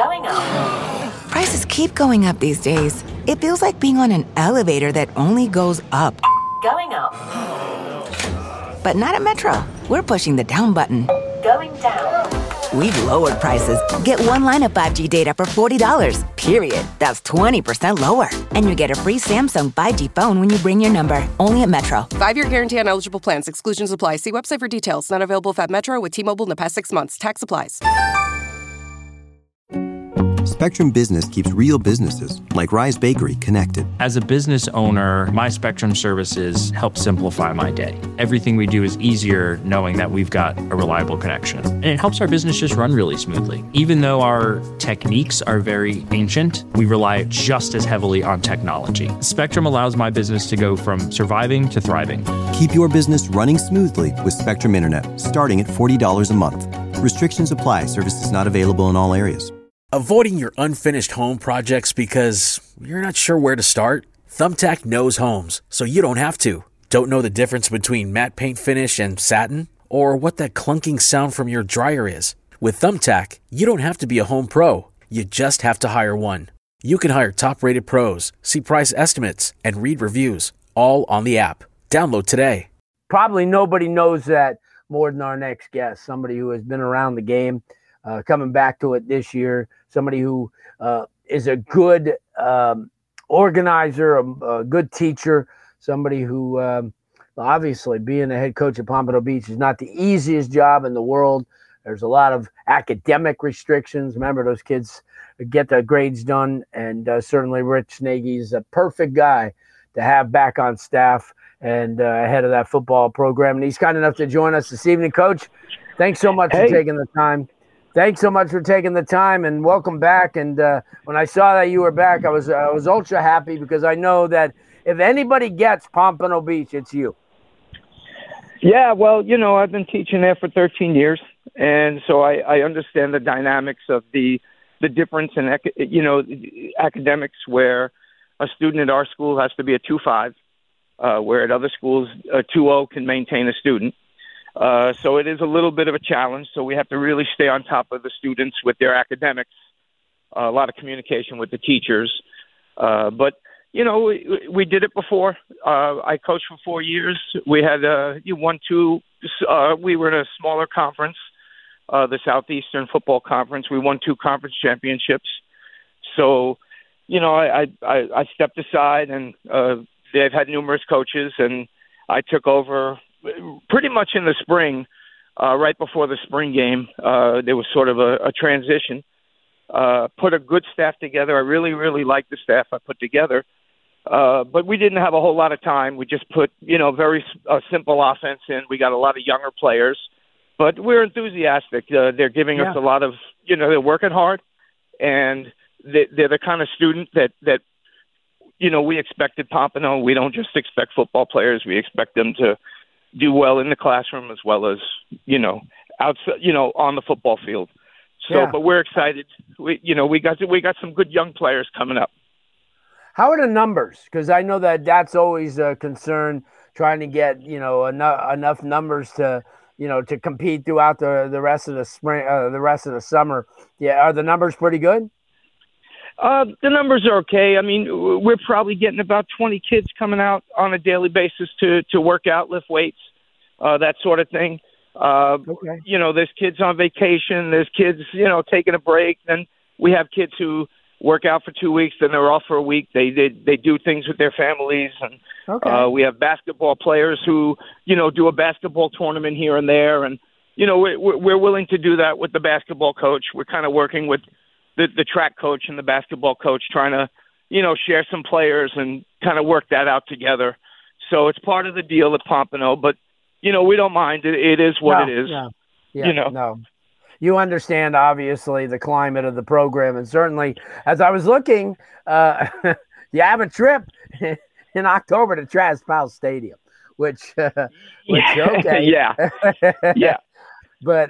Going up. Prices keep going up these days. It feels like being on an elevator that only goes up. Going up. But not at Metro. We're pushing the down button. Going down. We've lowered prices. Get one line of 5G data for $40, period. That's 20% lower. And you get a free Samsung 5G phone when you bring your number. Only at Metro. 5-year guarantee on eligible plans. Exclusions apply. See website for details. Not available if at Metro with T-Mobile in the past 6 months. Tax applies. Spectrum Business keeps real businesses, like Rise Bakery, connected. As a business owner, my Spectrum services help simplify my day. Everything we do is easier knowing that we've got a reliable connection. And it helps our business just run really smoothly. Even though our techniques are very ancient, we rely just as heavily on technology. Spectrum allows my business to go from surviving to thriving. Keep your business running smoothly with Spectrum Internet, starting at $40 a month. Restrictions apply. Services not available in all areas. Avoiding your unfinished home projects because you're not sure where to start? Thumbtack knows homes, so you don't have to. Don't know the difference between matte paint finish and satin? Or what that clunking sound from your dryer is? With Thumbtack, you don't have to be a home pro. You just have to hire one. You can hire top-rated pros, see price estimates, and read reviews, all on the app. Download today. Probably nobody knows that more than our next guest, somebody who has been around the game, coming back to it this year, somebody who is a good organizer, a good teacher, somebody who obviously being a head coach at Pompano Beach is not the easiest job in the world. There's a lot of academic restrictions. Remember, those kids get their grades done, and certainly Rich Nagy is a perfect guy to have back on staff and head of that football program. And he's kind enough to join us this evening. Coach, thanks so much for taking the time. Thanks so much for taking the time, and welcome back. And when I saw that you were back, I was ultra happy because I know that if anybody gets Pompano Beach, it's you. Yeah, well, I've been teaching there for 13 years, and so I understand the dynamics of the difference in academics, where a student at our school has to be a 2.5, where at other schools a 2.0 can maintain a student. So it is a little bit of a challenge. So we have to really stay on top of the students with their academics, a lot of communication with the teachers. But, we did it before. I coached for 4 years. We had we were in a smaller conference, the Southeastern Football Conference. We won 2 conference championships. So, I stepped aside, and they've had numerous coaches, and I took over pretty much in the spring, right before the spring game. There was sort of a transition. Put a good staff together. I really, really liked the staff I put together. But we didn't have a whole lot of time. We just put, very simple offense in. We got a lot of younger players. But we're enthusiastic. They're giving us a lot of, they're working hard. And they're the kind of student that we expect at Pompano. We don't just expect football players. We expect them to do well in the classroom as well as, outside, on the football field. So, but we're excited. We got some good young players coming up. How are the numbers? Because I know that's always a concern, trying to get, enough numbers to, to compete throughout the rest of the spring, the rest of the summer. Yeah. Are the numbers pretty good? The numbers are okay. I mean, we're probably getting about 20 kids coming out on a daily basis to work out, lift weights, that sort of thing. Okay. There's kids on vacation. There's kids, taking a break. Then we have kids who work out for 2 weeks, then they're off for a week. They do things with their families. And we have basketball players who, do a basketball tournament here and there. And, we're willing to do that with the basketball coach. We're kind of working with the track coach and the basketball coach, trying to, share some players and kind of work that out together. So it's part of the deal at Pompano, but, we don't mind. It is what it is. No. You understand, obviously, the climate of the program. And certainly, as I was looking, you have a trip in October to Travis Powell Stadium, which okay. Yeah. But,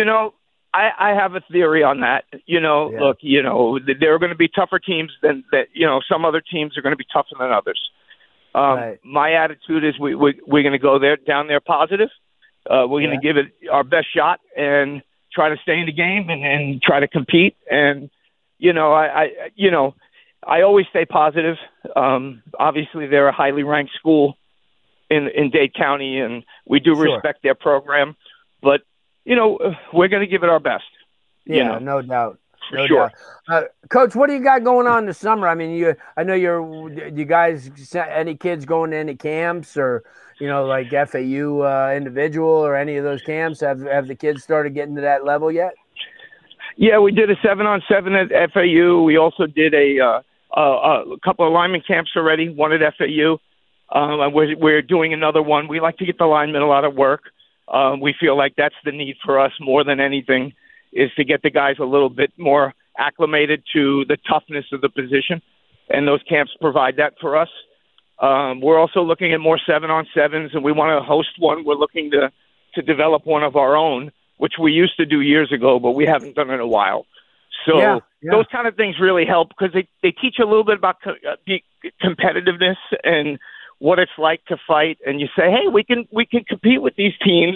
I have a theory on that. Look, there are going to be tougher teams than that. Some other teams are going to be tougher than others. Right. My attitude is we're going to go down there positive. We're going to give it our best shot and try to stay in the game and try to compete. And, I always stay positive. Obviously, they're a highly ranked school in Dade County, and we do respect their program. But, we're going to give it our best. Yeah, no doubt. For sure. Coach, what do you got going on this summer? I mean, I know you guys, any kids going to any camps or, like FAU individual or any of those camps? Have the kids started getting to that level yet? Yeah, we did a 7-on-7 at FAU. We also did a couple of lineman camps already, one at FAU. We're doing another one. We like to get the linemen a lot of work. We feel like that's the need for us more than anything, is to get the guys a little bit more acclimated to the toughness of the position, and those camps provide that for us. We're also looking at more 7-on-7s, and we want to host one. We're looking to develop one of our own, which we used to do years ago, but we haven't done it in a while. So those kind of things really help because they teach a little bit about competitiveness and what it's like to fight. And you say, hey, we can compete with these teams.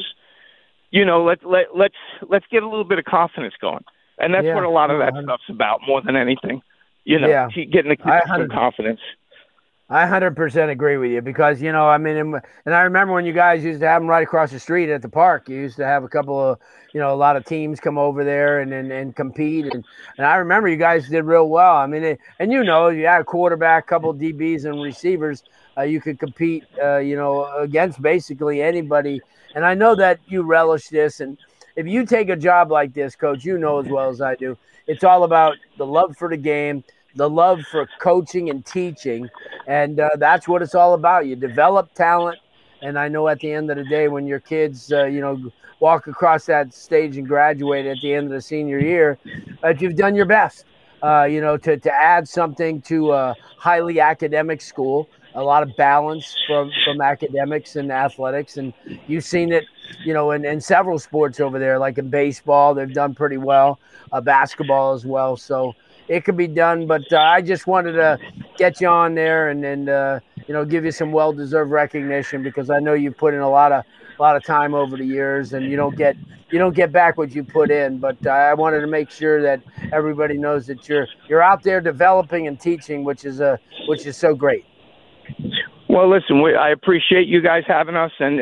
Let's get a little bit of confidence going. And that's what a lot of that stuff's about more than anything. Getting the kids some confidence. I 100% agree with you because, and I remember when you guys used to have them right across the street at the park. You used to have a couple of, a lot of teams come over there and compete. And I remember you guys did real well. I mean, you had a quarterback, couple of DBs and receivers. You could compete, against basically anybody. And I know that you relish this. And if you take a job like this, Coach, as well as I do, it's all about the love for the game, the love for coaching and teaching, and that's what it's all about. You develop talent, and I know at the end of the day when your kids, walk across that stage and graduate at the end of the senior year, that you've done your best, to add something to a highly academic school, a lot of balance from academics and athletics, and you've seen it, in several sports over there, like in baseball, they've done pretty well, basketball as well, so it could be done, but I just wanted to get you on there and give you some well-deserved recognition because I know you've put in a lot of time over the years, and you don't get back what you put in. But I wanted to make sure that everybody knows that you're out there developing and teaching, which is so great. Well, listen, I appreciate you guys having us, and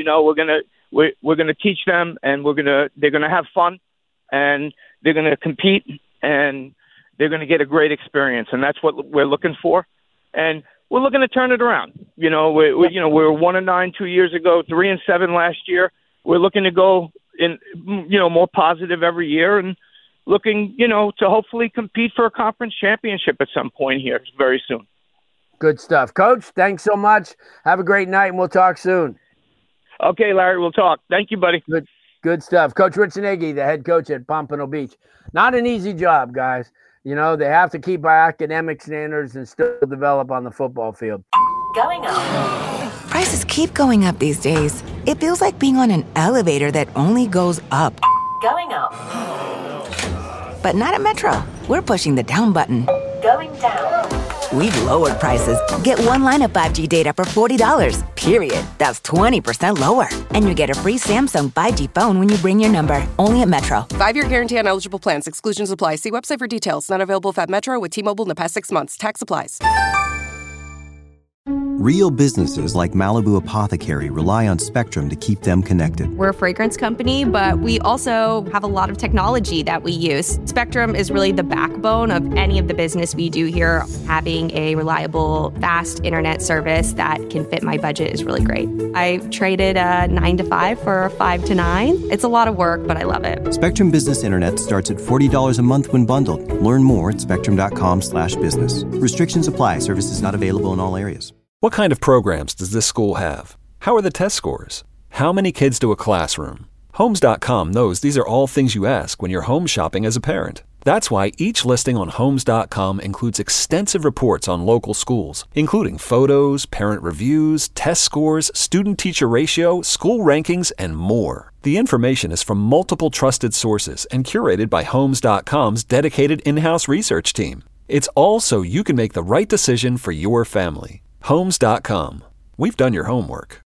we're gonna teach them, and they're gonna have fun, and they're gonna compete, and they're going to get a great experience, and that's what we're looking for. And we're looking to turn it around. We were 1-9 2 years ago, 3-7 last year. We're looking to go in, more positive every year, and looking, to hopefully compete for a conference championship at some point here very soon. Good stuff, Coach. Thanks so much. Have a great night, and we'll talk soon. Okay, Larry, we'll talk. Thank you, buddy. Good stuff, Coach Rich Nagy, the head coach at Pompano Beach. Not an easy job, guys. They have to keep our academic standards and still develop on the football field. Going up. Prices keep going up these days. It feels like being on an elevator that only goes up. Going up. But not at Metro. We're pushing the down button. Going down. We've lowered prices. Get one line of 5G data for $40, period. That's 20% lower. And you get a free Samsung 5G phone when you bring your number. Only at Metro. 5-year guarantee on eligible plans. Exclusions apply. See website for details. Not available at Metro with T-Mobile in the past 6 months. Tax applies. Real businesses like Malibu Apothecary rely on Spectrum to keep them connected. We're a fragrance company, but we also have a lot of technology that we use. Spectrum is really the backbone of any of the business we do here. Having a reliable, fast internet service that can fit my budget is really great. I traded a 9 to 5 for a 5 to 9. It's a lot of work, but I love it. Spectrum Business Internet starts at $40 a month when bundled. Learn more at spectrum.com/business. Restrictions apply. Services not available in all areas. What kind of programs does this school have? How are the test scores? How many kids do a classroom? Homes.com knows these are all things you ask when you're home shopping as a parent. That's why each listing on Homes.com includes extensive reports on local schools, including photos, parent reviews, test scores, student-teacher ratio, school rankings, and more. The information is from multiple trusted sources and curated by Homes.com's dedicated in-house research team. It's all so you can make the right decision for your family. Homes.com. We've done your homework.